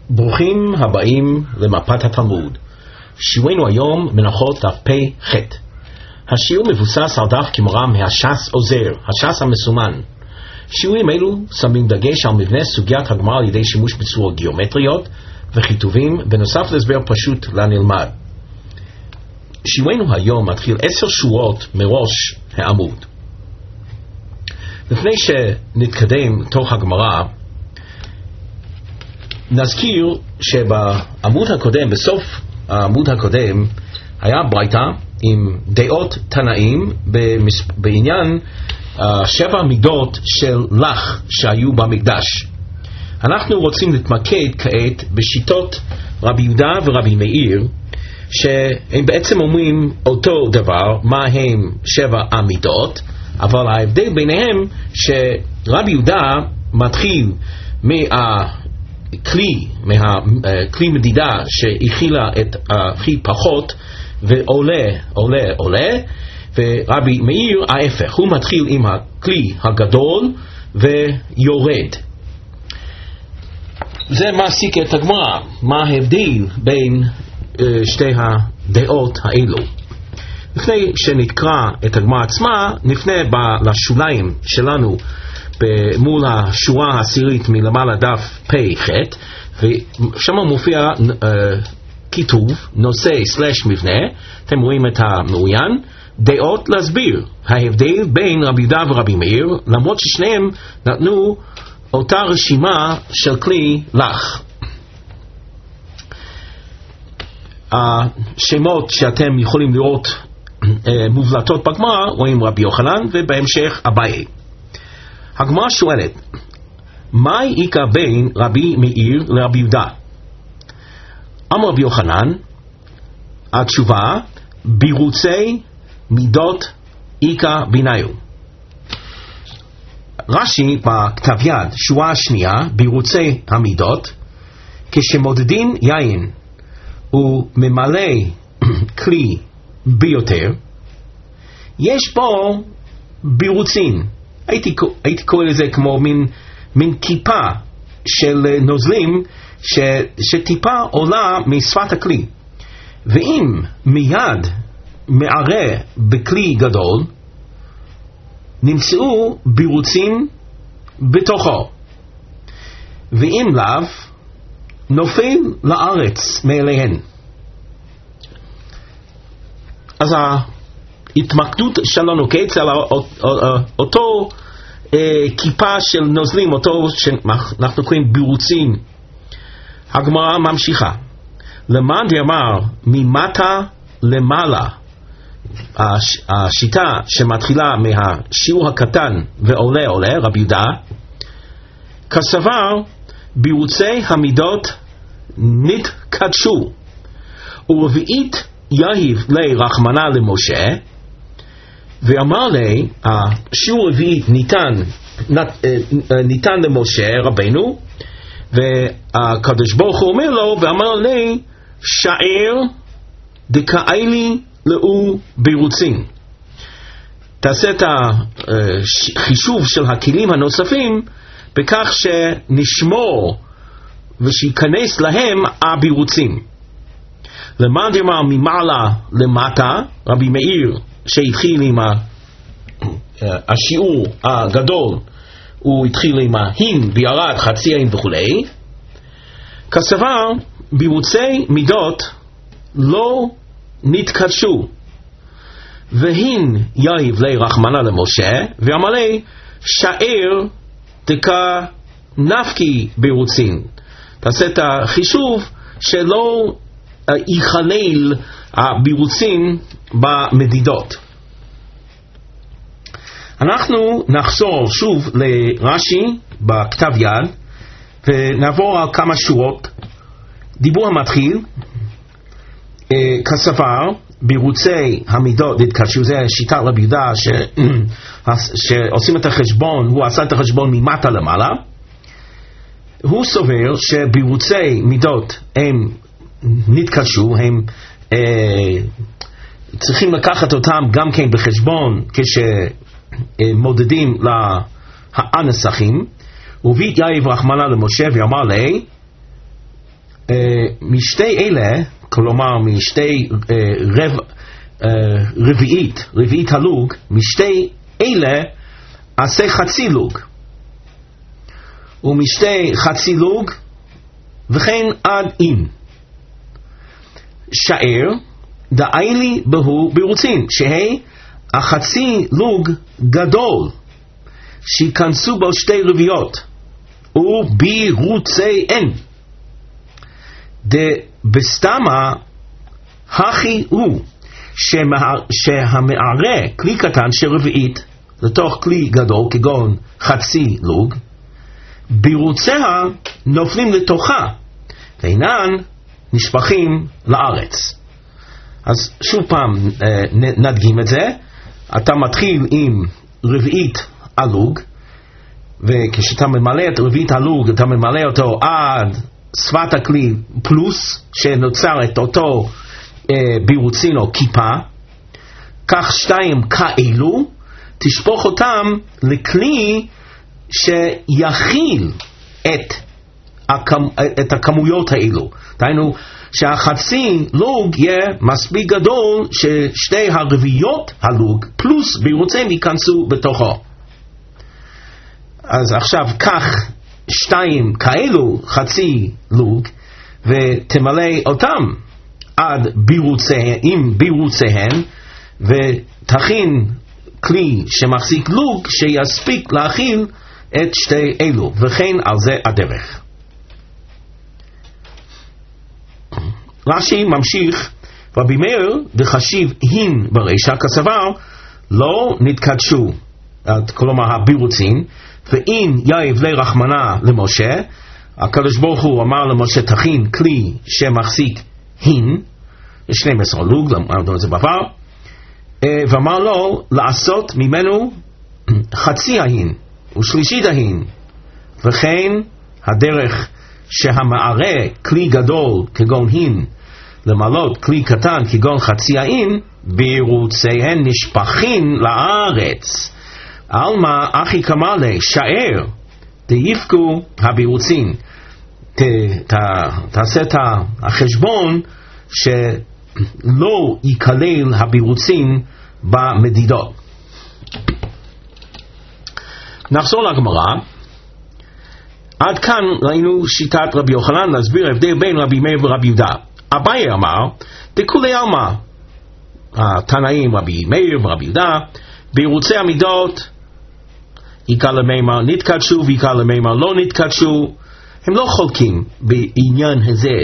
ברוכים הבאים למפת התלמוד. שיעורנו היום מנחות דף פ"ח. השיעור מבוסס על דף גמרא מהש"ס עוזר, הש"ס המסומן. שיעורים אלו שמים דגש על מבנה סוגיית הגמרא על ידי שימוש בצורות גיאומטריות וכיתובים, בנוסף להסבר פשוט לנלמד. שיעורנו היום מתחיל 10 שורות מראש העמוד. לפני שנתקדם תוך הגמרא, נזכיר שבעמוד הקודם, בסוף העמוד הקודם, היה ברייתא עם דעות תנאים בעניין 7 מידות של לח שהיו במקדש. אנחנו רוצים להתמקד כעת בשיטות רבי יהודה ורבי מאיר, שהם בעצם אומרים אותו דבר, מה הם 7 המידות, אבל ההבדל ביניהם שרבי יהודה מתחיל מהכלי מדידה שהכילה את הכי פחות ועולה, ורבי מאיר ההפך, הוא מתחיל עם הכלי הגדול ויורד. זה מעסיק את הגמרא, מה ההבדל בין שתי הדעות האלו. לפני שנקרא את הגמרא עצמה, נפנה לשוליים שלנו מול השורה העשירית מלמעלה דף פ"ח, ושם מופיע כיתוב נושא/מבנה. אתם רואים את המעוין, דעות להסביר ההבדל בין רבי יהודה ורבי מאיר, למרות ששניהם נתנו אותה רשימה של כלי לח. השמות שאתם יכולים לראות מובלטות בגמרא, רואים רבי יוחנן ובהמשך אביי. הגמרא שואלת, מהי איכא בין רבי מאיר לרבי יהודה? אמר רבי יוחנן, התשובה, בירוצי מידות איכא ביניו. רש"י בכתב יד, שורה השנייה, בירוצי המידות, כשמודדים יין וממלא כלי ביותר, יש בו בירוצים. הייתי קורא לזה כמו מין כיפה של נוזלים שטיפה עולה משפת הכלי, ואם מיד מערה בכלי גדול נמצאו בירוצים בתוכו, ואם לאו נופל לארץ מאליהן. אז ההתמקדות שלנו כעת על אותו כיפה של נוזלים, אותו שאנחנו קוראים בירוצים. הגמרא ממשיכה, למאן דאמר ממטה למעלה, השיטה שמתחילה מהשיעור הקטן ועולה, רבי יהודה, כסבר בירוצי המידות נתקדשו, ורביעית יהיב לי רחמנא למשה, ואמר לי, השיעור רביעית ניתן למשה רבנו, והקדוש ברוך הוא אומר לו, ואמר לי, שער דקאילי לאו בירוצים. תעשה את החישוב של הכלים הנוספים בכך שנשמור ושיכנס להם הבירוצים. למאן דאמר ממעלה למטה, רבי מאיר שהתחיל עם השיעור הגדול, הוא התחיל עם ההין בירד חצי ההין וכולי, כסבר בירוצי מידות לא נתקדשו, והין יהיב לי רחמנא למשה, ואמר לי שער דקא נפקי בירוצין. תעשה את החישוב שלא ייכלל הבירוצים במדידות. אנחנו נחזור שוב לרש"י בכתב יד ונעבור על כמה שורות. דיבור המתחיל, כסבר בירוצי המידות נתקדשו, זה שיטת רבי יהודה שעושים את החשבון, הוא עשה את החשבון ממטה למעלה. הוא סובר שבירוצי מידות הם נתקדשו, הם צריכים לקחת אותם גם כן בחשבון כשמודדים הנסחים. ובית יאיב רחמנא למשה ואמר לי, משתי אלה, כלומר משתי רביעית הלוג, משתי אלה עשה חצי לוג, ומשתי חצי לוג וכן עד אין. שער דאיילי בהו בירוצין, שהי החצי לוג גדול שיכנסו בו שתי רביעות ובירוצין. דבסתמה הכי הוא שהמערה כלי קטן של רביעית לתוך כלי גדול כגון חצי לוג, בירוציה נופלים לתוכה ואינן נשפכים לארץ. אז שוב פעם נדגים את זה. אתה מתחיל עם רביעית הלוג, וכשאתה ממלא את רביעית הלוג אתה ממלא אותו עד שפת הכלי פלוס שנוצר את אותו בירוצין או כיפה. כך שתיים כאלו תשפוך אותם לכלי שיכיל את הכמויות האלו. דהיינו שהחצי לוג יהיה מספיק גדול ששתי הרביעיות הלוג פלוס בירוצין ייכנסו בתוכו. אז עכשיו כך שתיים כאלו חצי לוג ותמלא אותם עד בירוציהן, ותכין כלי שמחזיק לוג שיספיק להכיל את שתי אלו, וכן על זה הדרך. רש"י ממשיך, רבי מאיר דחשיב הין ברישא כסבר לא נתקדשו, כלומר הבירוצין, ואין יאיב לרחמנה למשה, הקדוש ברוך הוא אמר למשה תכין כלי שמחזיק הין, 12 לוג, למדנו את זה בעבר, ואמר לו לעשות ממנו חצי ההין ושלישית ההין, וכן הדרך שהמערה כלי גדול כגון הין למלות כלי קטן כגון חצי ההין, בירוציהן נשפכים לארץ. אלמה אחי כמלה שער דייפקו הבירוצין. תעשה את החשבון שלא ייכלל הבירוצין במדידות. נחזור לגמרא. עד כאן ראינו שיטת רבי יוחנן להסביר ההבדל בין רבי מאיר ורבי יהודה. אביי אמר דכולי עלמא, התנאים רבי מאיר ורבי יהודה, בירוצי המידות עיקר למימר נתקדשו ועיקר למימר לא נתקדשו. הם לא חולקים בעניין הזה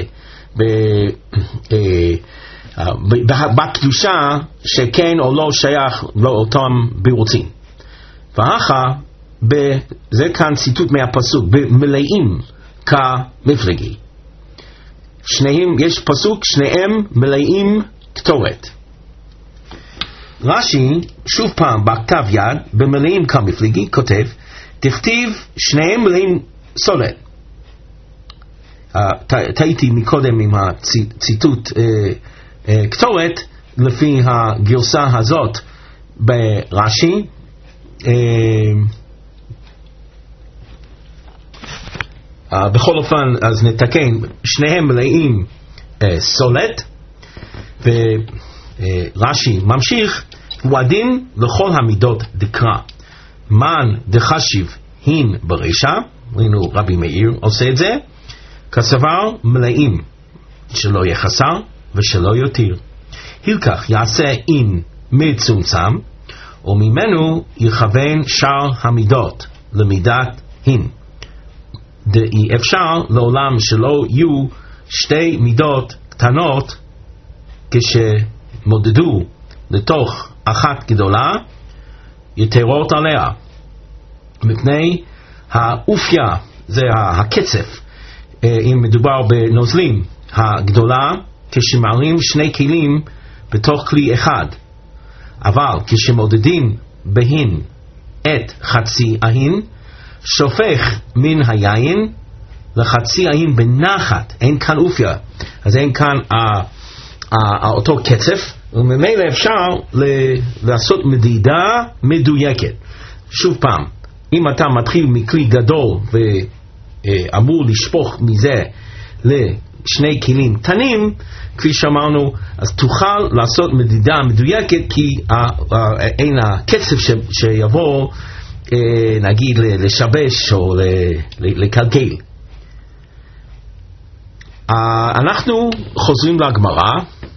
בקדושה שכן או לא שייך לאותם בירוצים. ואחר זה כאן ציטוט מהפסוק במלאים כמפלגי. שניהם, יש פסוק שניהם מלאים קטורת. רש"י שוב פעם בכתב יד במלאים כמפלגי כותב תכתיב שניהם מלאים סולת. טעיתי מקודם עם הציטוט קטורת לפי הגרסה הזאת ברש"י. בכל אופן אז נתקן, שניהם מלאים סולת. ורש"י ממשיך, הוא הדין לכל המידות דקרא מן דחשיב הין ברישא, ראינו רבי מאיר עושה את זה, כסבר מלאים שלא יהיה חסר ושלא יותיר. הלקח יעשה אין מצומצם וממנו יכוון שאר המידות למידת הין. דאי אפשר לעולם שלא יהיו שתי מידות קטנות כשמודדו לתוך אחת גדולה יתרות עליה, מפני האופיה, זה הקצף אם מדובר בנוזלים הגדולה כשמעלים שני כלים בתוך כלי אחד. אבל כשמודדים בהן את חצי ההין, שופך מן היין לחצי ההין בנחת, אין כאן אופיה, אז אין כאן אותו קצף, וממילא אפשר לעשות מדידה מדויקת. שוב פעם, אם אתה מתחיל מכלי גדול ואמור לשפוך מזה שני כלים קטנים, כפי שאמרנו, אז תוכל לעשות מדידה מדויקת, כי אין הקצב שיבוא, נגיד, לשבש או לקלקל. אנחנו חוזרים לגמרא.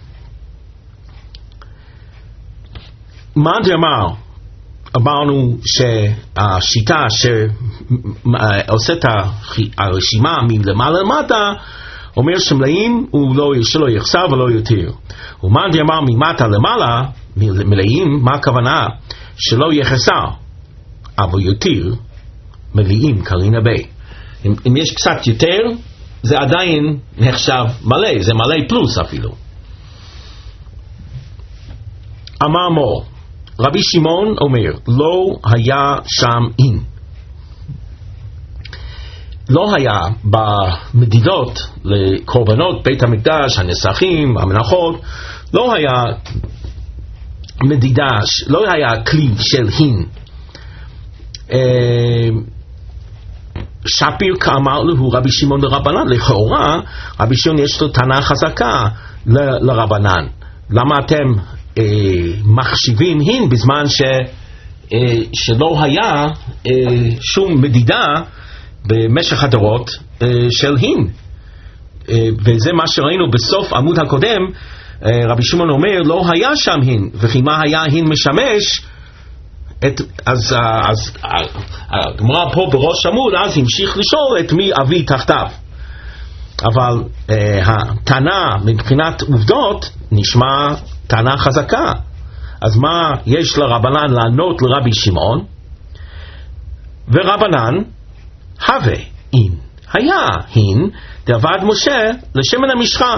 מה דאמר? אמרנו שהשיטה שעושה את הרשימה מלמעלה למטה, אומר שמלאים שלא יחסר ולא יותר. ומה דאמר ממטה למעלה, מלאים, מה הכוונה? שלא יחסר, אבל יותר מלאים קרין הרבה. אם יש קצת יותר, זה עדיין נחשב מלא, זה מלא פלוס אפילו. אמר מור, רבי שמעון אומר, לא היה שם אין. לא היה במדידות לקורבנות בית המקדש, הנסכים, המנחות, לא היה מדידה, לא היה כלי של אין. שפיר כאמר לו רבי שמעון לרבנן, לכאורה רבי שמעון יש לו טענה חזקה לרבנן. למה אתם מחשיבים הין בזמן שלא היה שום מדידה במשך הדורות של הין? וזה מה שראינו בסוף עמוד הקודם. רבי שמעון אומר לא היה שם הין, וכי מה היה הין משמש? אז הגמרא פה בראש עמוד אז המשיך לשאול את מי אבי תחתיו, אבל הטענה מבחינת עובדות נשמע טענה חזקה. אז מה יש לרבנן לענות לרבי שמעון? ורבנן הווה אין, היה הין דעבד משה לשמן המשחה.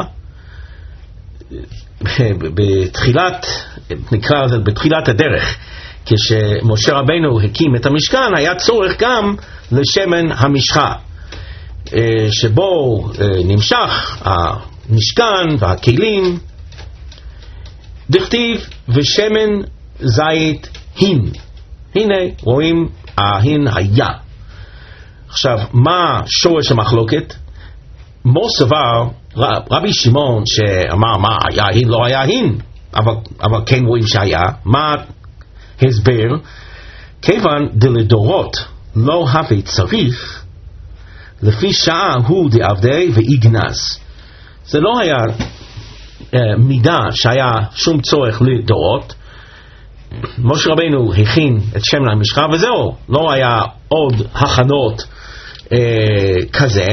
נקרא לזה בתחילת הדרך, כשמשה רבנו הקים את המשכן, היה צורך גם לשמן המשחה, שבו נמשך המשכן והכלים. דכתיב ושמן זית הין. הנה רואים ההין היה. עכשיו מה שורש המחלוקת? מור סבר רבי שמעון שאמר מה היה הין לא היה הין, אבל כן רואים שהיה. מה הסבר? כיוון דלדורות לא הווה צריך, לפי שעה הוא דעבדי ואיגנז. זה לא היה מידה שהיה שום צורך לדורות. משה רבנו הכין את שמן המשחה וזהו, לא היה עוד הכנות כזה.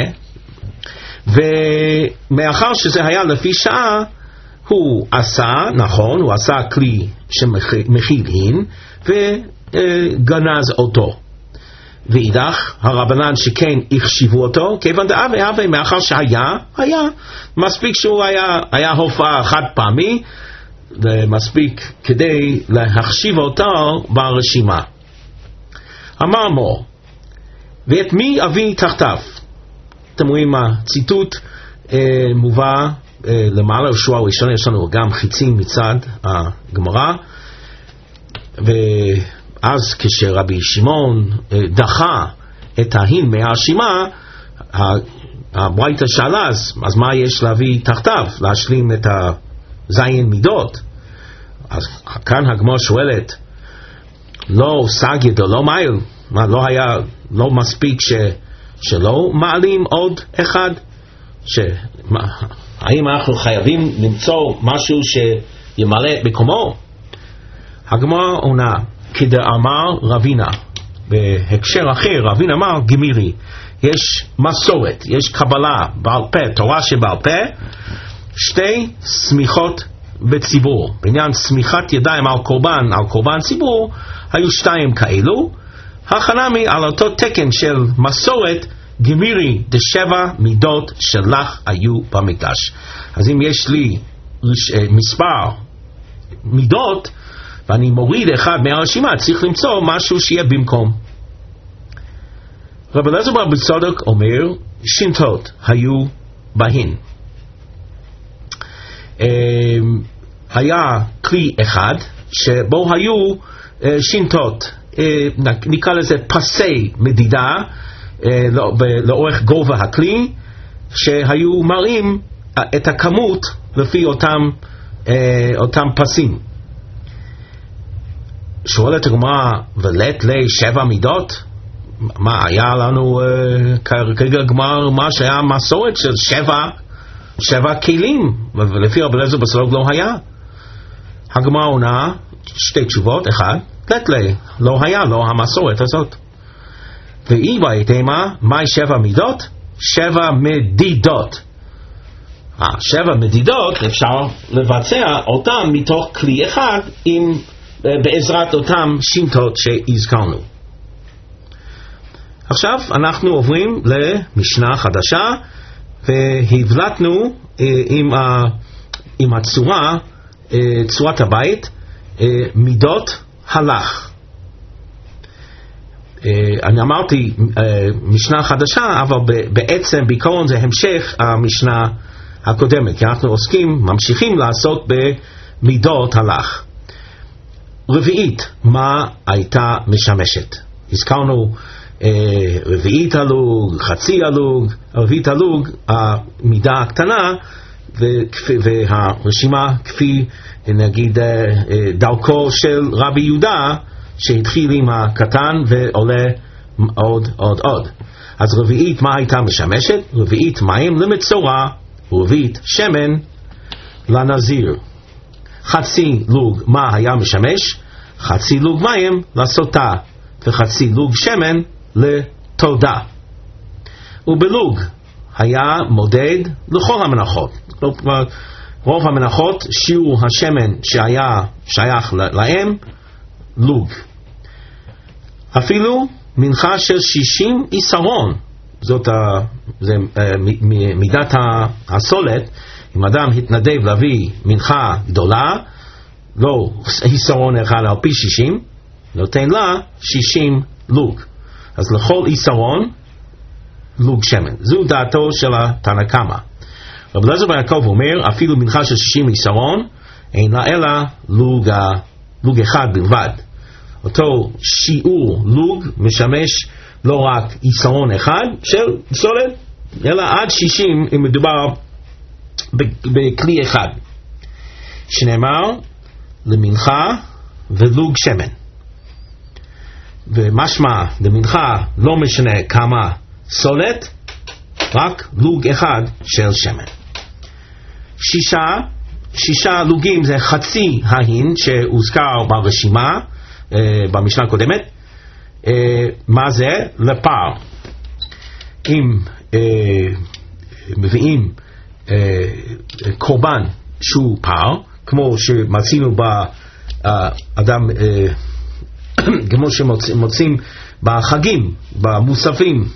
ומאחר שזה היה לפי שעה, הוא עשה, נכון, הוא עשה כלי שמכיל הין וגנז אותו. ואידך הרבנן שכן החשיבו אותו, כיוון דאבה מאחר שהיה, היה מספיק שהוא היה הופעה חד פעמי, מספיק כדי להחשיב אותו ברשימה. אמר מור, ואת מי אבי תחתיו? אתם רואים הציטוט מובא למעלה בשורה הראשונה, יש לנו גם חיצים מצד הגמרא. ואז כשרבי שמעון דחה את ההין מהרשימה, הברייתא שאלה, אז מה יש להביא תחתיו? להשלים את הזין מידות. אז כאן הגמרא שואלת, לא סגד או לא מייל, לא היה, לא מספיק שלא מעלים עוד אחד? האם אנחנו חייבים למצוא משהו שימלא מקומו? הגמרא עונה, כדאמר רבינה, בהקשר אחר רבינה אמר גמירי, יש מסורת, יש קבלה בעל פה, תורה שבעל פה, שתי סמיכות בציבור. בעניין סמיכת ידיים על קורבן ציבור, היו שתיים כאלו, החנמי על אותו תקן של מסורת, גמירי דשבע מידות שלך היו במקדש. אז אם יש לי מספר מידות ואני מוריד אחד מהרשימה, צריך למצוא משהו שיהיה במקום. רבי אליעזר בר צדוק אומר שינתות היו בהן. היה כלי אחד שבו היו שינתות, נקרא לזה פסי מדידה לאורך גובה הכלי, שהיו מראים את הכמות לפי אותם פסים. שואלת הגמרא, ולית לי 7 מידות? מה היה לנו כרגע גמר מה שהיה מסורת של 7 כלים, ולפי רבי אליעזר בסלוג לא היה. הגמרא עונה 2 תשובות. 1, לית לי, לא היה לו המסורת הזאת. ואי בהתאמה, מהי 7 מידות? 7 מדידות. 7 מדידות אפשר לבצע אותם מתוך כלי אחד בעזרת אותם שיטות שהזכרנו. עכשיו אנחנו עוברים למשנה חדשה, והבלטנו עם צורת הבית, מידות הלך. אני אמרתי משנה חדשה, אבל בעצם בעיקרון זה המשך המשנה הקודמת, כי אנחנו ממשיכים לעסוק במידות הלך. רביעית, מה הייתה משמשת? הזכרנו רביעית הלוג, חצי הלוג. רביעית הלוג, המידה הקטנה, והרשימה כפי נגיד דרכו של רבי יהודה, שהתחיל עם הקטן ועולה עוד. אז רביעית מה הייתה משמשת? רביעית מים למצורע, ורביעית שמן לנזיר. חצי לוג מה היה משמש? חצי לוג מים לסוטה, וחצי לוג שמן לתודה. ובלוג היה מודד לכל המנחות. רוב המנחות, שיעור השמן שהיה שייך להם, לוג. אפילו מנחה של 60 איסרון, זאת מידת הסולת. אם אדם התנדב להביא מנחה גדולה, לא איסרון אחד על פי 60, נותן לה 60 לוג. אז לכל איסרון לוג שמן. זו דעתו של התנא קמא. רבי אליעזר בן יעקב אומר, אפילו מנחה של 60 איסרון אין לה אלא לוג אחד בלבד. אותו שיעור לוג משמש לא רק איסרון אחד של סולת, אלא עד 60 אם מדובר בכלי אחד, שנאמר למנחה ולוג שמן. ומשמע למנחה לא משנה כמה סולת, רק לוג אחד של שמן. 6 לוגים זה חצי ההין שהוזכר ברשימה במשנה הקודמת. מה זה? לפר. אם מביאים קורבן שהוא פר, כמו שמצינו באדם, כמו שמוצאים בחגים, במוספים,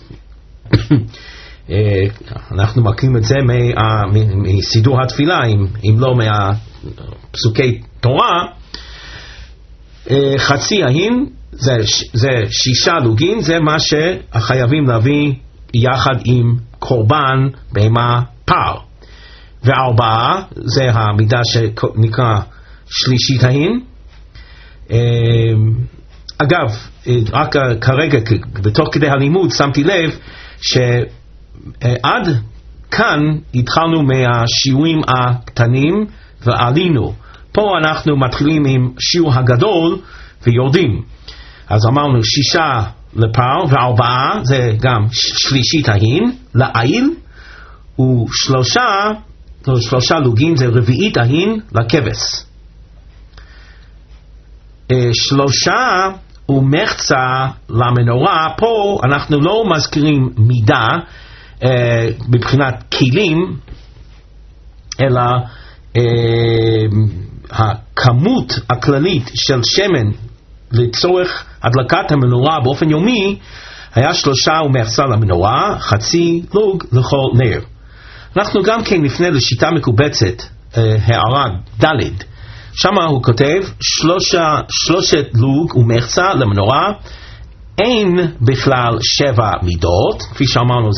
אנחנו מכירים את זה מסידור התפילה, אם לא מהפסוקי תורה. חצי ההין זה 6 לוגים, זה מה שחייבים להביא יחד עם קורבן בהמה פר. 4 זה המידה שנקרא שלישית ההין. אגב, רק כרגע בתוך כדי הלימוד שמתי לב שעד כאן התחלנו מהשיעורים הקטנים ועלינו. פה אנחנו מתחילים עם שיעור הגדול ויורדים. אז אמרנו 6 לפר, ו4 זה גם שלישית ההין לעיל, ו3 לוגים זה רביעית ההין לכבש. 3 ומחצה למנורה. פה אנחנו לא מזכירים מידה מבחינת כלים, אלא הכמות הכללית של שמן לצורך הדלקת המנורה באופן יומי היה 3 ומחצה למנורה, חצי לוג לכל נר. אנחנו גם כן נפנה לשיטה מקובצת, הערה ד', שמה הוא כותב 3 לוג ומחצה למנורה, אין בכלל 7 מידות. כפי שאמרנו,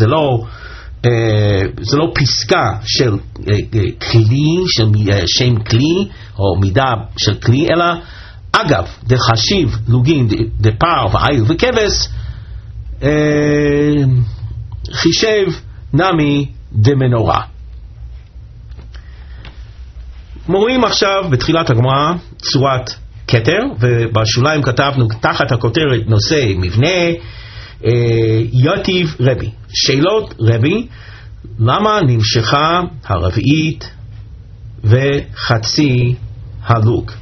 זה לא פסקה של כלי, של שם כלי או מידה של כלי, אלא אגב דחשיב לוגים דפר ועיל וכבש, חישב נמי דמנורה. מורים עכשיו בתחילת הגמרא צורת כתר, ובשוליים כתבנו תחת הכותרת נושא מבנה. יתיב רבי, שאלות רבי, למה נמשכה הרביעית וחצי הלוג?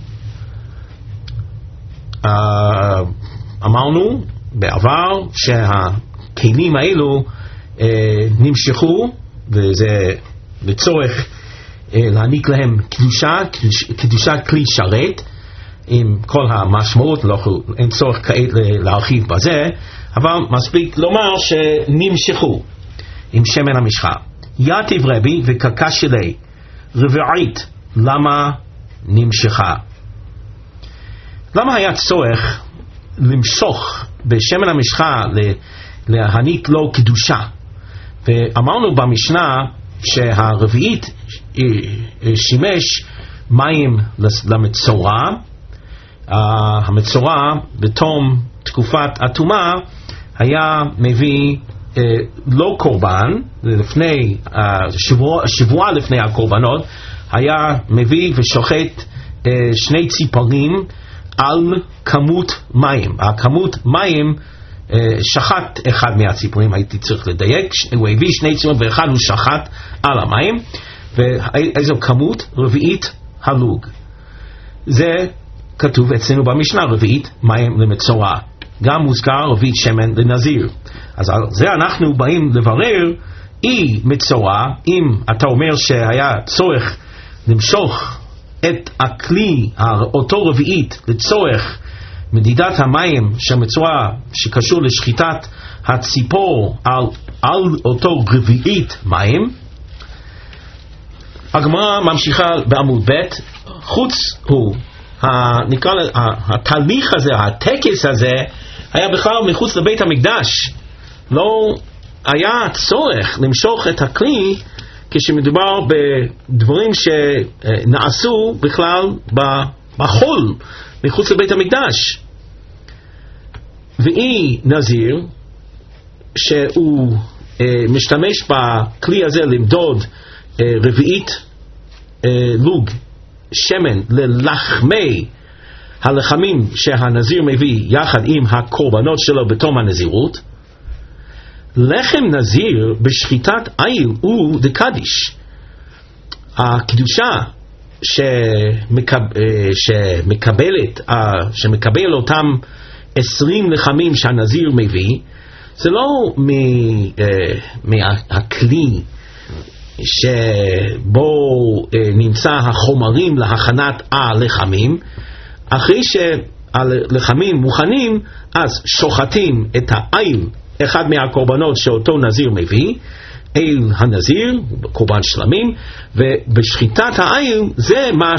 אמרנו בעבר שהכלים האלו נמשכו, וזה לצורך להעניק להם קדושת כלי שרת, עם כל המשמעות, אין צורך כעת להרחיב בזה, אבל מספיק לומר שנמשכו עם שמן המשחה. יתיב רבי וקקש שלי רביעית, למה נמשכה? למה היה צורך למשוך בשמן המשחה להעניק לו קדושה? ואמרנו במשנה שהרביעית שימש מים למצורע. המצורע בתום תקופת הטומאה היה מביא לא קורבן, לפני שבוע לפני הקורבנות היה מביא ושוחט 2 ציפורים על כמות מים. הכמות מים שחט אחד מהציפורים, הייתי צריך לדייק, הוא הביא 2 ציפורים ואחד הוא שחט על המים. ואיזו כמות? רביעית הלוג. זה כתוב אצלנו במשנה, רביעית מים למצורע. גם מוזכר רביעית שמן לנזיר. אז על זה אנחנו באים לברר אי מצורע, אם אתה אומר שהיה צורך למשוך את הכלי, אותו רביעית, לצורך מדידת המים של מצורע שקשור לשחיטת הציפור על אותו רביעית מים. הגמרא ממשיכה בעמוד ב', חוץ הוא נקרא התהליך הזה, הטקס הזה, היה בכלל מחוץ לבית המקדש. לא היה צורך למשוך את הכלי כשמדובר בדברים שנעשו בכלל בחול מחוץ לבית המקדש. ואי נזיר שהוא משתמש בכלי הזה למדוד רביעית לוג שמן ללחמי הלחמים שהנזיר מביא יחד עם הקורבנות שלו בתום הנזירות. לחם נזיר בשחיטת איל הוא דקדיש. הקדושה שמקבל אותם 20 לחמים שהנזיר מביא, זה לא מהכלי שבו נמצא החומרים להכנת הלחמים. אחרי שהלחמים מוכנים, אז שוחטים את האיל, אחד מהקורבנות שאותו נזיר מביא, איל הנזיר, קורבן שלמים, ובשחיטת האיל זה מה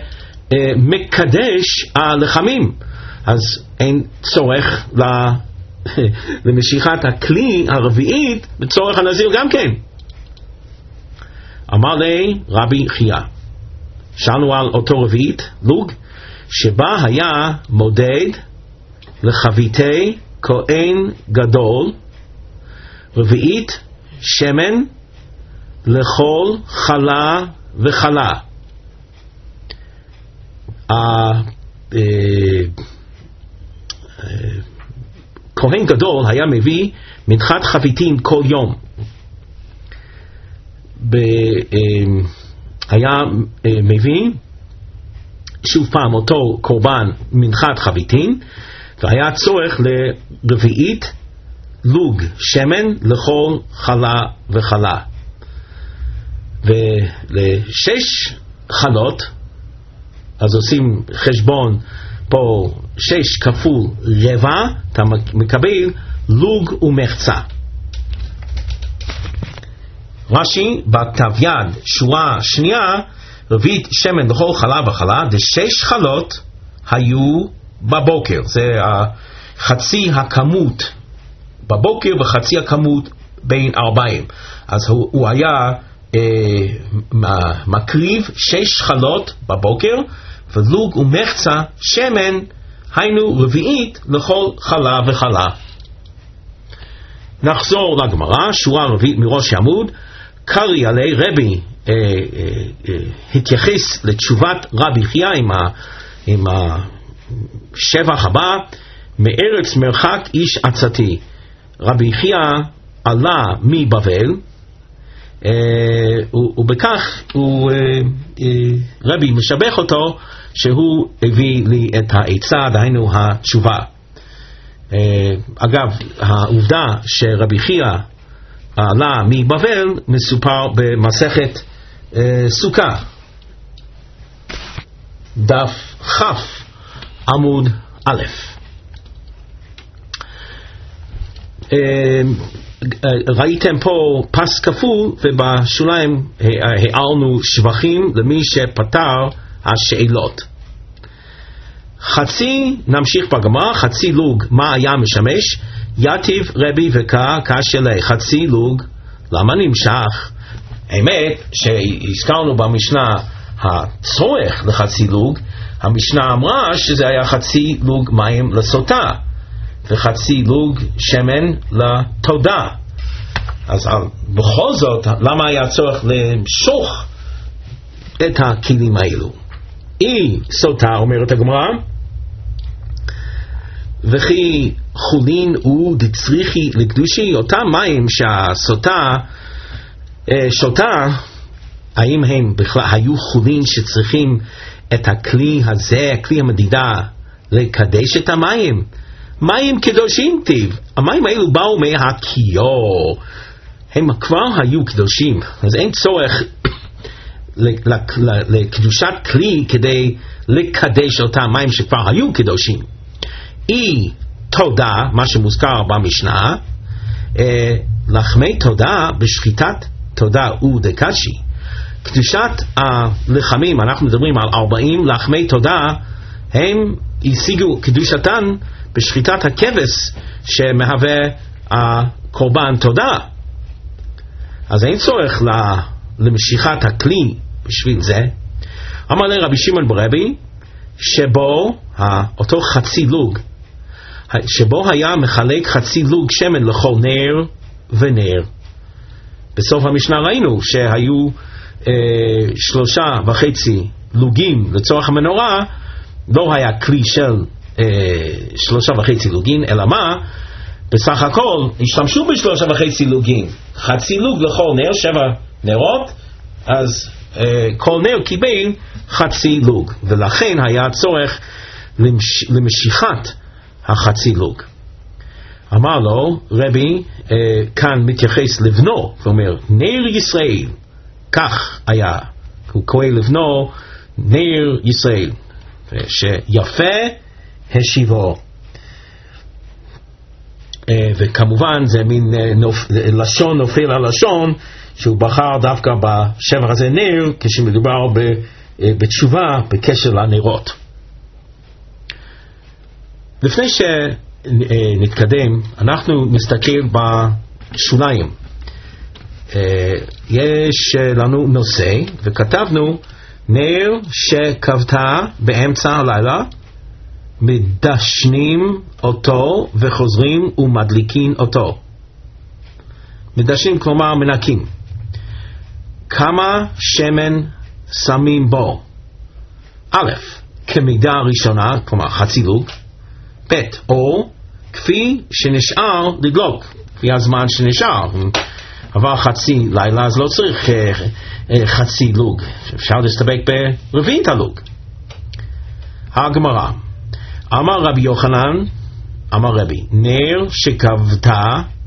שמקדש הלחמים. אז אין צורך למשיכת הכלי הרביעית בצורך הנזיר גם כן. אמר לי רבי חייא, שאלנו על אותו רביעית לוג, שבה היה מודד לחביתי כהן גדול רביעית שמן לכל חלה וחלה. כהן גדול היה מביא מנחת חביתין כל יום. היה מביא שוב פעם אותו קורבן מנחת חביתין, והיה צורך לרביעית לוג שמן לכל חלה וחלה. ול6 חלות, אז עושים חשבון פה 6 כפול רבע, אתה מקבל לוג ומחצה. רש"י בכתב יד שורה שנייה, רביעית שמן לכל חלה וחלה, ו6 חלות היו בבוקר. זה חצי הכמות בבוקר וחצי הכמות בין 40. אז הוא היה מקריב 6 חלות בבוקר, ולוג ומחצה שמן היינו רביעית לכל חלה וחלה. נחזור לגמרא, שורה רביעית מראש עמוד, קרי עלי רבי התייחס לתשובת רבי חייא עם השבח הבא, מארץ מרחק איש עצתי. רבי חייא עלה מבבל, ובכך רבי משבח אותו שהוא הביא לי את העצה, דהיינו התשובה. אגב, העובדה שרבי חייא עלה מבבל מסופר במסכת סוכה, דף כ' עמוד א'. ראיתם פה פס כפול, ובשוליים הערנו שבחים למי שפתר השאלות. חצי, נמשיך בגמרא, חצי לוג מה היה משמש? יתיב רבי וקשלי. חצי לוג למה נמשך? האמת שהזכרנו במשנה הצורך לחצי לוג, המשנה אמרה שזה היה חצי לוג מים לסוטה וחצי לוג שמן לתודה. אז בכל זאת, למה היה צורך למשוך את הכלים האלו? אי סוטה, אומרת הגמרא, וכי חולין הוא דצריכי לקדושי, אותם מים שהסוטה שותה, האם הם בכלל היו חולין שצריכים את הכלי הזה, כלי המדידה, לקדש את המים? מים קדושים כתיב, המים האלו באו מהכיור, הם כבר היו קדושים, אז אין צורך לקדושת כלי כדי לקדש אותם מים שכבר היו קדושים. אי תודה, מה שמוזכר במשנה, לחמי תודה בשחיטת תודה הוא דקשי. קדושת הלחמים, אנחנו מדברים על 40 לחמי תודה, הם השיגו קדושתן בשחיטת הכבש שמהווה קורבן תודה. אז אין צורך למשיכת הכלי בשביל זה. אמר לרבי שמעון ברבי, שבו אותו חצי לוג, שבו היה מחלק חצי לוג שמן לכל נר ונר. בסוף המשנה ראינו שהיו 3.5 לוגים לצורך המנורה, לא היה כלי של 3.5 לוגים, אלא מה? בסך הכל השתמשו ב3.5 לוגים, חצי לוג לכל נר, 7 נרות, אז כל נר קיבל חצי לוג, ולכן היה צורך למשיכת החצי לוג. אמר לו רבי, כאן מתייחס לבנו, ואומר נר ישראל, כך היה, הוא קורא לבנו נר ישראל, שיפה השיבו. וכמובן זה מין לשון נופל על לשון, שהוא בחר דווקא בשבח הזה נר כשמדובר בתשובה בקשר לנרות. לפני שנתקדם, אנחנו נסתכל בשוליים. יש לנו נושא, וכתבנו נר שכבתה באמצע הלילה, מדשנים אותו וחוזרים ומדליקים אותו. מדשנים כלומר מנקים. כמה שמן שמים בו? א', כמידה ראשונה, כלומר חצי לוג. ב', או כפי שנשאר לדלוק, כפי הזמן שנשאר. עבר חצי לילה, אז לא צריך חצי לוג, אפשר להסתפק ברביעית הלוג. הגמרא, אמר רבי יוחנן, אמר רבי, נר שכבתה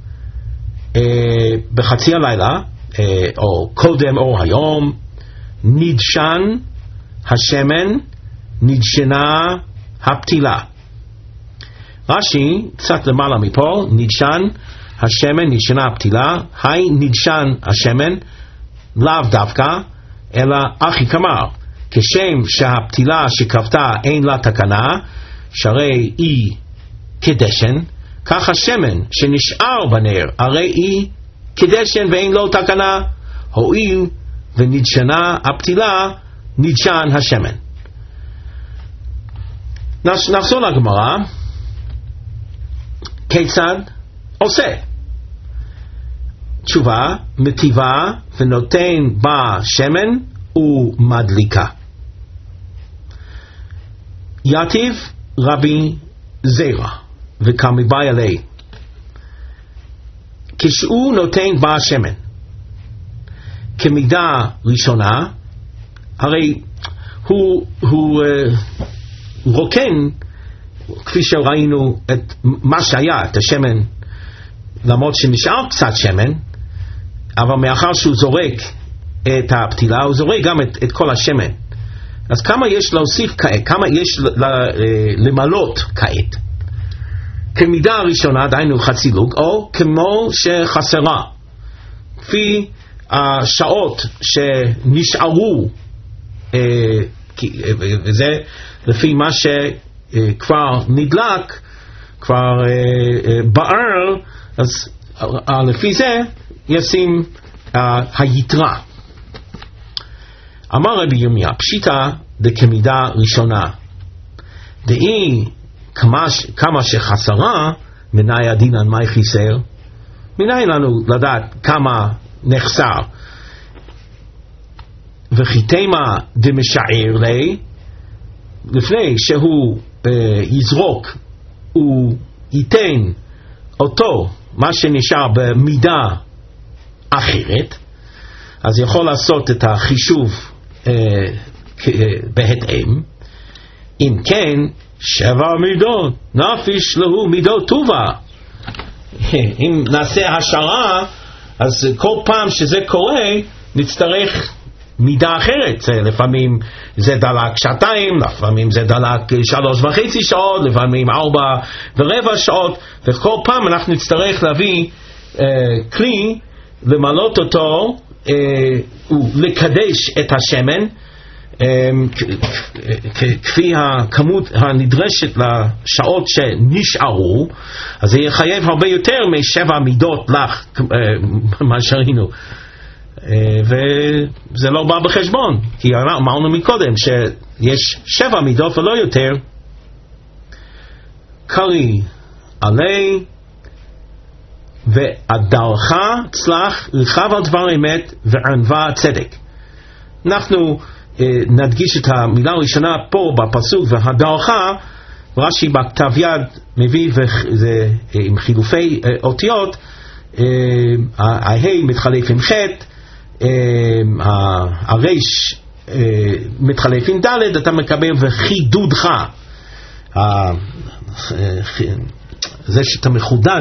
בחצי הלילה, או קודם או היום, נדשן השמן, נדשנה הפתילה. רש"י קצת למעלה מפה, נדשן השמן, נדשנה הפתילה, היי נדשן השמן, לאו דווקא, אלא אחי כמר, כשם שהפתילה שכבתה אין לה תקנה, שהרי היא קדשן, כך השמן שנשאר בנר, הרי היא קדשן ואין לו תקנה, הואיל ונדשנה הפתילה, נדשן השמן. נחזור לגמרא, כיצד עושה? תשובה, מטיבה ונותן בה שמן ומדליקה. יתיב רבי זרע וכמבאי עלי, כשהוא נותן בה שמן כמידה ראשונה, הרי הוא רוקן, כפי שראינו את מה שהיה, את השמן, למרות שנשאר קצת שמן, אבל מאחר שהוא זורק את הפתילה, הוא זורק גם את כל השמן. אז כמה יש להוסיף כעת? כמה יש למלות כעת? כמידה הראשונה, דהיינו חצי לוג, או כמו שחסרה, לפי השעות שנשארו, וזה לפי מה שכבר נדלק, כבר בער, אז לפי זה ישים היתרה. אמר רבי ירמיה, פשיטה דקמידה ראשונה, דאי כמה שחסרה, מנאי הדינן מאי חיסר, מנאי לנו לדעת כמה נחסר. וחיתמה דמשער לי, לפני שהוא יזרוק, הוא ייתן אותו, מה שנשאר במידה אחרת, אז יכול לעשות את החישוב בהתאם. אם כן, 7 מידות, נפיש לו מידות טובה. אם נעשה השערה, אז כל פעם שזה קורה, נצטרך מידה אחרת. לפעמים זה דלק 2, לפעמים זה דלק 3.5 שעות, לפעמים 4.25 שעות, וכל פעם אנחנו נצטרך להביא כלי, למלות אותו, ולקדש את השמן, כפי הכמות הנדרשת לשעות שנשארו. אז זה יחייב הרבה יותר מ7 מידות לך, מה שראינו, וזה לא בא בחשבון, כי אמרנו מקודם שיש 7 מידות ולא יותר. קרי עלי והדרך צלח רחב על דבר אמת וענווה צדק. אנחנו נדגיש את המילה הראשונה פה בפסוק והדרך. רש"י בכתב יד מביא, וזה עם חילופי אותיות, ההי מתחלף עם חטא, הרש מתחלף עם ד', אתה מקבל וחידודך, זה שאתה מחודד,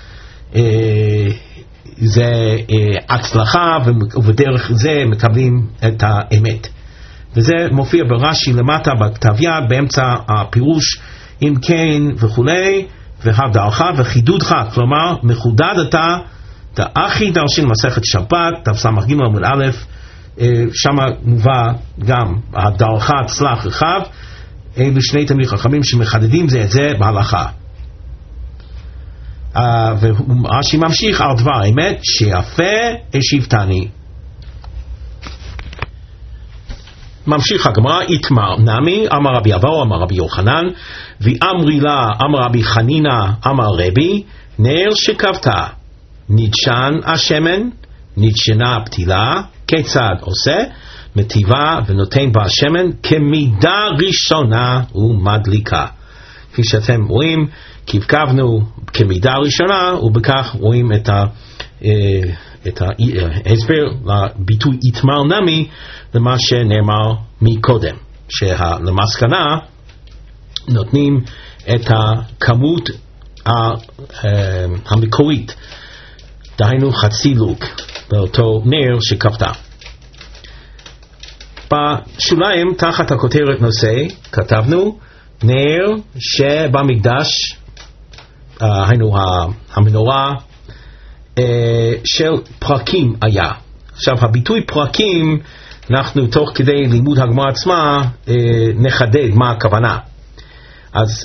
זה הצלחה, ובדרך זה מקבלים את האמת. וזה מופיע ברש"י למטה בכתב יד באמצע הפירוש, אם כן וכולי, והדרך וחידודך, כלומר מחודד אתה, אחי דרשין מסכת שבת תס"ג עמוד א', שם מובא גם הדרך צלח רחב. אלו שני תלמידי חכמים שמחדדים זה את זה בהלכה. ורש"י ממשיך על דבר אמת שיפה השיבתני. ממשיך הגמרא, איתמר נמי, אמר רבי אבאו, אמר רבי יוחנן, ואמרי לה, אמר רבי חנינה, אמר רבי, נר שכבתה, נדשן השמן, נדשנה הפתילה, כיצד עושה? מטיבה ונותן בה השמן כמידה ראשונה ומדליקה. כפי שאתם רואים, קבקבנו כמידה ראשונה, ובכך רואים את ההסבר לביטוי איתמר נמי, למה שנאמר מקודם, שלמסקנה נותנים את הכמות המקורית, דהיינו חצי לוג באותו נר שכבתה. בשוליים תחת הכותרת נושא כתבנו נר שבמקדש, היינו המנורה של פרקים היה. עכשיו הביטוי פרקים, אנחנו תוך כדי לימוד הגמרא עצמה נחדד מה הכוונה. אז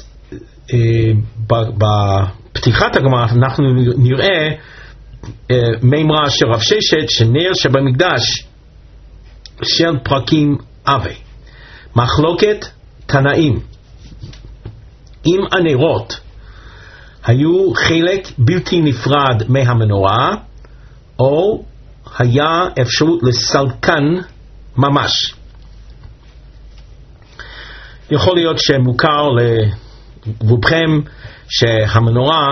בפתיחת הגמרא אנחנו נראה מימרה של רב ששת שנר שבמקדש של פרקים אבי. מחלוקת תנאים, אם הנרות היו חלק בלתי נפרד מהמנורה, או היה אפשרות לסלקן ממש. יכול להיות שמוכר לרובכם שהמנורה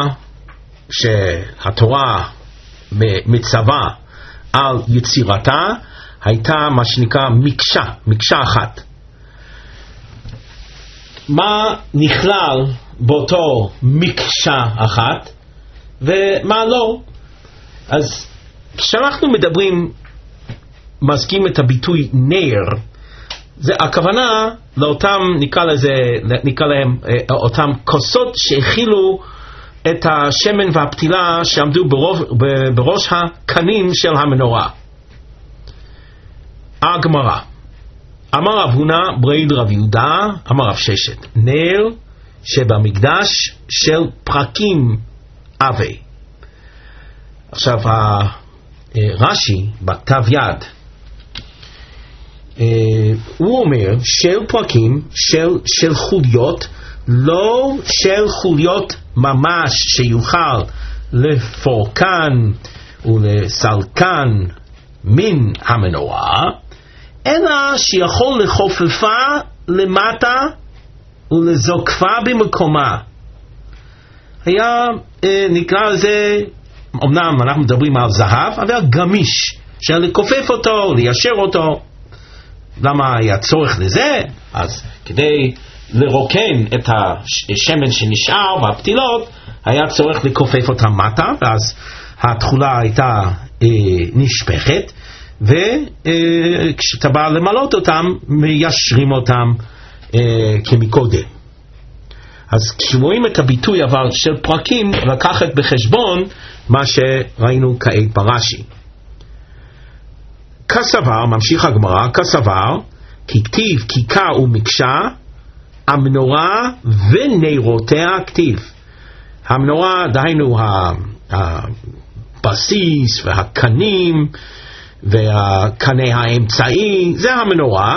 שהתורה מצווה על יצירתה הייתה מה שנקרא מקשה אחת. מה נכלל באותו מקשה אחת ומה לא? אז כשאנחנו מדברים, מזכירים את הביטוי נר, זה הכוונה לאותם, נקרא להם אותם כוסות שהכילו את השמן והפתילה שעמדו בראש הקנים של המנורה. הגמרא, אמר רב הונא ברי רב יהודה, אמר רב ששת, נר שבמקדש של פרקים אבי. עכשיו רש"י בכתב יד, הוא אומר של פרקים, של חוליות, לא של חוליות ממש שיוכל לפורקן ולסלקן מן המנורה, אלא שיכול לחופפה למטה ולזוקפה במקומה. היה נקרא לזה, אמנם אנחנו מדברים על זהב, אבל גמיש, של לכופף אותו, ליישר אותו. למה היה צורך לזה? אז כדי לרוקן את השמן שנשאר בפתילות, היה צורך לכופף אותם מטה, ואז התכולה הייתה נשפכת, וכשאתה בא למלות אותם, מיישרים אותם כמקודם. אז כשרואים את הביטוי אבל של פרקים, לקחת בחשבון מה שראינו כעת ברש"י. כסבר, ממשיך הגמרא, כסבר, כי כתיב כיכר ומקשה, המנורה ונרותיה כתיב. המנורה, דהיינו הבסיס והקנים והקנה האמצעי, זה המנורה,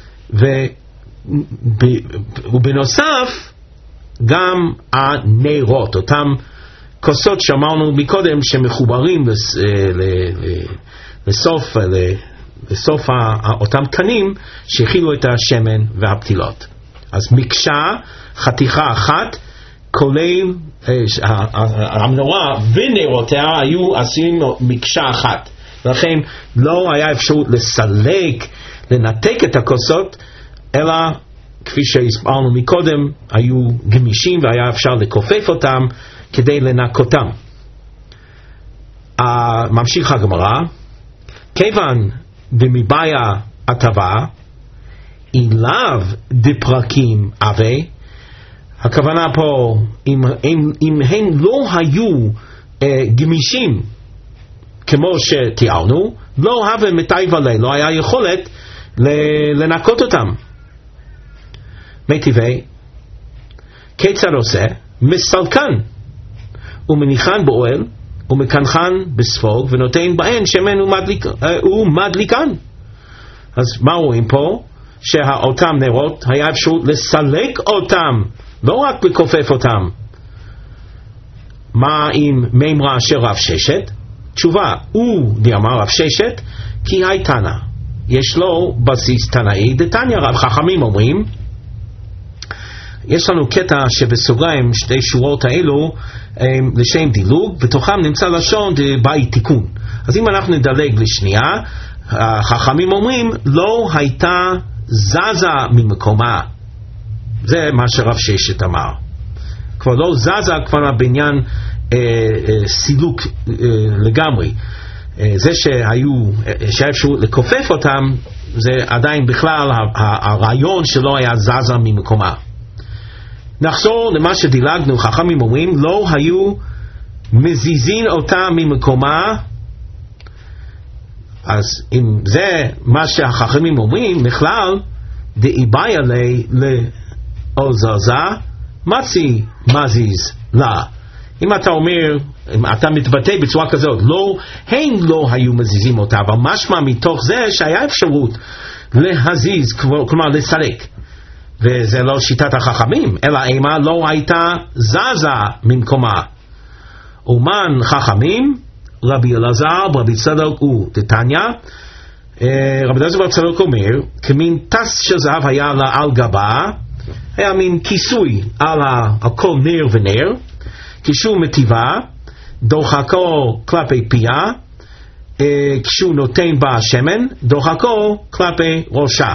ובנוסף גם הנרות, אותם כוסות שאמרנו מקודם שמחוברים לסוף אותם קנים שהכילו את השמן והפתילות. אז מקשה, חתיכה אחת, כולל המנורה ונרותיה היו עשויים מקשה אחת, ולכן לא היה אפשרות לסלק, לנתק את הכוסות, אלא כפי שהסברנו מקודם, היו גמישים והיה אפשר לכופף אותם כדי לנקותם. ממשיך הגמרא, כיוון במבעיה הטבה, אליו דפרקים אבי, הכוונה פה, אם הם לא היו גמישים כמו שתיארנו, לא הווה מתי ולי, לא היה יכולת לנקות אותם. מטיבי, כיצד עושה? מסלקן, ומניחן באוהל, ומקנחן בספוג, ונותן בהן שמן ומדליקן. אז מה רואים פה? שאותם נרות היה אפשרות לסלק אותם, לא רק לכופף אותם. מה עם מימרה של רב ששת? תשובה, הוא דאמר רב ששת, כי הייתנא, יש לו בסיס תנאי דתניא. רב חכמים אומרים, יש לנו קטע שבסוגריים שתי שורות האלו לשם דילוג, בתוכם נמצא לשון דבאי תיקון. אז אם אנחנו נדלג לשנייה, החכמים אומרים לא הייתה זזה ממקומה. זה מה שרב ששת אמר. כבר לא זזה, כבר בעניין סילוק לגמרי. זה שהיה אפשרות לכופף אותם, זה עדיין בכלל הרעיון שלא היה זזה ממקומה. נחזור למה שדילגנו, חכמים אומרים לא היו מזיזין אותה ממקומה. אז אם זה מה שהחכמים אומרים, בכלל דאיבאי עלי לעוזזה מצי מזיז לה. אם אתה אומר, אם אתה מתבטא בצורה כזאת, לא, הם לא היו מזיזים אותה, אבל משמע מתוך זה שהיה אפשרות להזיז, כלומר לסלק. וזה לא שיטת החכמים, אלא אימה לא הייתה זזה ממקומה. אומן חכמים רבי אלעזר ורבי צדוק הוא דתניא. רבי אלעזר ורבי צדוק אומר, כמין טס של זהב היה לה על גבה, היה מין כיסוי על כל נר ונר, כשהוא מטיבה, דוחקו כלפי פיה, כשהוא נותן בה שמן, דוחקו כלפי ראשה.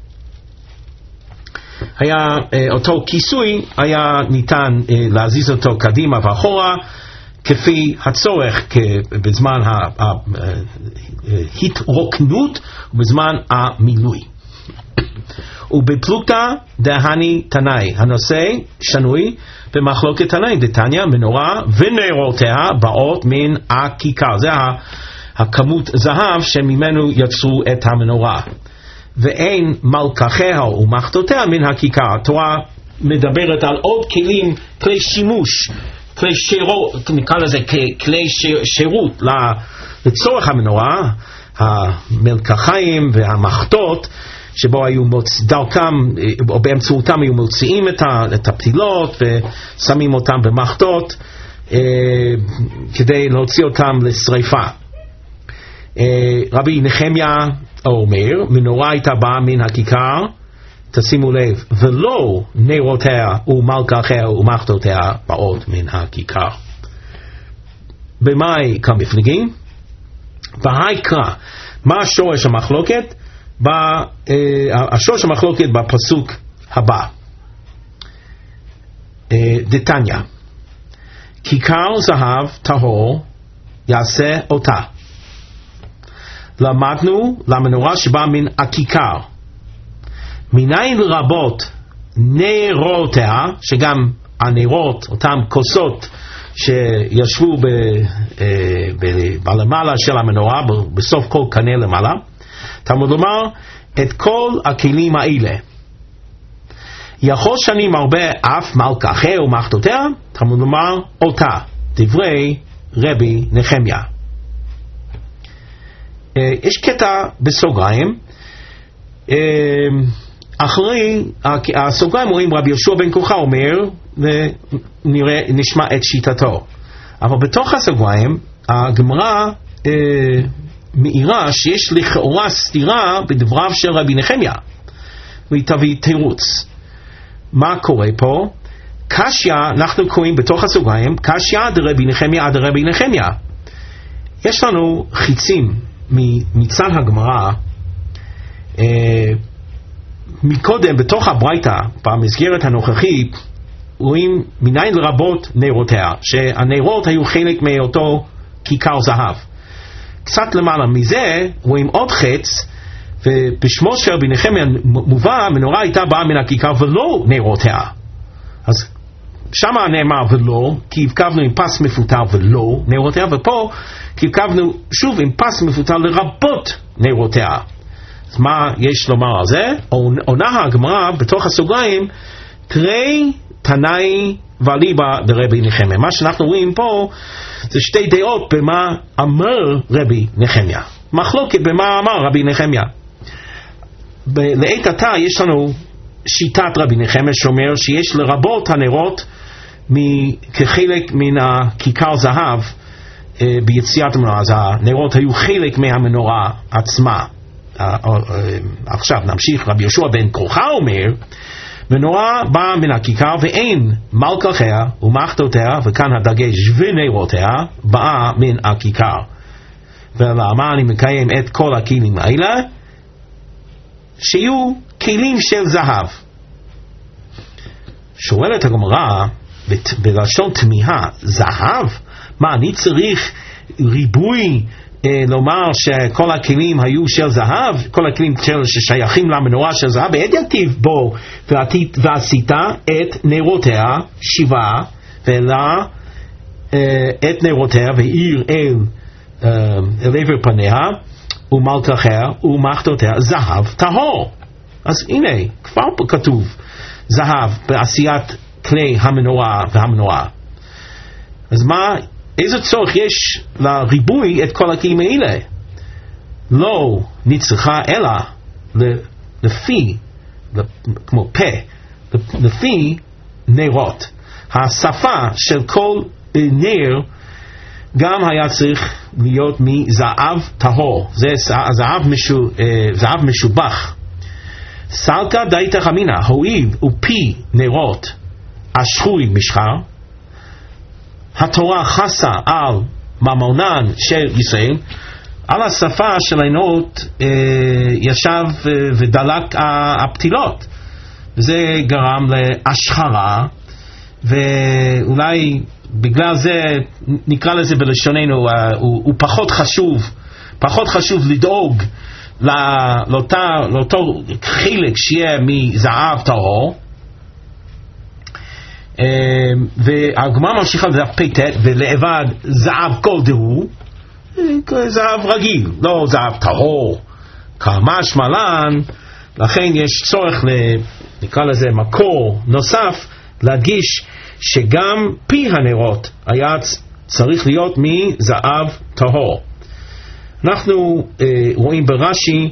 היה אותו כיסוי, היה ניתן להזיז אותו קדימה ואחורה, כפי הצורך בזמן ההתרוקנות ובזמן המילוי. ובפלוגתא דהני תנאי, הנושא שנוי במחלוקת תנאי דתניא, מנורה ונרותיה באות מן הכיכר. זה הכמות זהב שממנו יצרו את המנורה. ואין מלקחיה ומחתותיה מן הכיכר. התורה מדברת על עוד כלים, כלי שימוש, כלי שירות, נקרא לזה כלי שירות לצורך המנורה, המלקחיים והמחתות, שבו היו דרכם, או באמצעותם היו מוציאים את הפתילות ושמים אותם במחתות כדי להוציא אותם לשריפה. רבי נחמיה אומר, מנורה הייתה באה מן הכיכר, תשימו לב, ולא נרותיה ומלקחיה ומחתותיה באות מן הכיכר. במאי כאן בפלגים? בהיקרא, מה שורש המחלוקת? השורש המחלוקת בפסוק הבא. דתניא, כיכר זהב טהור יעשה אותה. למדנו למנורה שבאה מן הכיכר. מניין רבות נרותיה, שגם הנרות, אותם כוסות שישבו בלמעלה של המנורה, בסוף כל קנה למעלה, תלמוד לומר את כל הכלים האלה. יכול שנים הרבה אף מלקחיה ומחתותיה, תלמוד לומר אותה. דברי רבי נחמיה. יש קטע בסוגריים, אחרי הסוגריים רואים רבי יהושע בן כוחה אומר, ונשמע את שיטתו. אבל בתוך הסוגריים הגמרא מאירה שיש לכאורה סתירה בדבריו של רבי נחמיה, והיא תביא תירוץ. מה קורה פה? קשיא, אנחנו קוראים בתוך הסוגריים, קשיא עד רבי נחמיה עד רבי נחמיה. יש לנו חיצים מצד הגמרא, מקודם בתוך הברייתא, במסגרת הנוכחית, רואים מניין רבות נרותיה, שהנרות היו חלק מאותו כיכר זהב. קצת למעלה מזה רואים עוד חץ, ובשמו של רבי נחמיה מובא, מנורה הייתה באה מן הכיכר ולא נרותיה. אז שמה נאמר ולא, כי הבקבנו עם פס מפוטר ולא נרותיה, ופה כי הבקבנו שוב עם פס מפוטר לרבות נרותיה. אז מה יש לומר על זה? עונה הגמרא בתוך הסוגריים, תרי תנאי ואליבא דרבי נחמיה. מה שאנחנו רואים פה זה שתי דעות במה אמר רבי נחמיה, מחלוקת במה אמר רבי נחמיה. לעת עתה יש לנו שיטת רבי נחמיה שאומר שיש לרבות הנרות כחלק מן הכיכר זהב ביציאת המנורה. אז הנרות היו חלק מהמנורה עצמה. עכשיו נמשיך. רבי יהושע בן כוחה אומר, מנורה באה מן הכיכר ואין מלקחיה ומחתותיה, וכאן הדגש ונרותיה, באה מן הכיכר. ולמה אני מקיים את כל הכלים האלה? שיהיו כלים של זהב. שואלת הגמרא בלשון תמיהה, זהב? מה, אני צריך ריבוי לומר שכל הכלים היו של זהב? כל הכלים ששייכים למנורה של זהב? בעד יכתיב בו ועשית את נרותיה שבעה, ולה את נרותיה והאיר אל עבר פניה ומלקחיה ומחתותיה זהב טהור. אז הנה, כבר פה כתוב זהב בעשיית כלי המנורה והמנורה. אז מה, איזה צורך יש לריבוי את כל הכלים האלה? לא נצרכה אלא לפי, כמו פה, לפי נרות. השפה של כל נר גם היה צריך להיות מזהב טהור, זה זהב משובח. סלקא דאיתך אמינא, הואיל ופי נרות אשרוי משחר, התורה חסה על ממונן של ישראל, על השפה של הנרות ישב ודלק הפתילות, וזה גרם להשחרה, ואולי בגלל זה נקרא לזה בלשוננו, הוא פחות חשוב לדאוג לאותו חלק שיהיה מזהב טהור. והגמרא ממשיכה לדף פ"ט, ולעבד זהב כל דהו, זהב רגיל, לא זהב טהור כמשמע לן. לכן יש צורך נקרא לזה מקור נוסף להדגיש שגם פי הנרות היה צריך להיות מזהב טהור. אנחנו רואים ברש"י,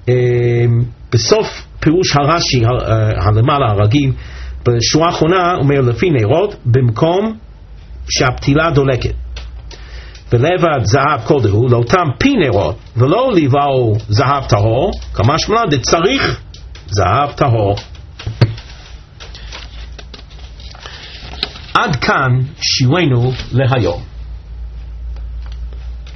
בסוף פירוש הרש"י הלמעלה הרגיל, בשורה האחרונה אומר לפי נרות, במקום שהפתילה דולקת, ולבד זהב כל דהו, לאותם פי נרות, ולא ליבאו זהב טהור, כמשמע לן צריך זהב טהור. עד כאן שיעורנו להיום.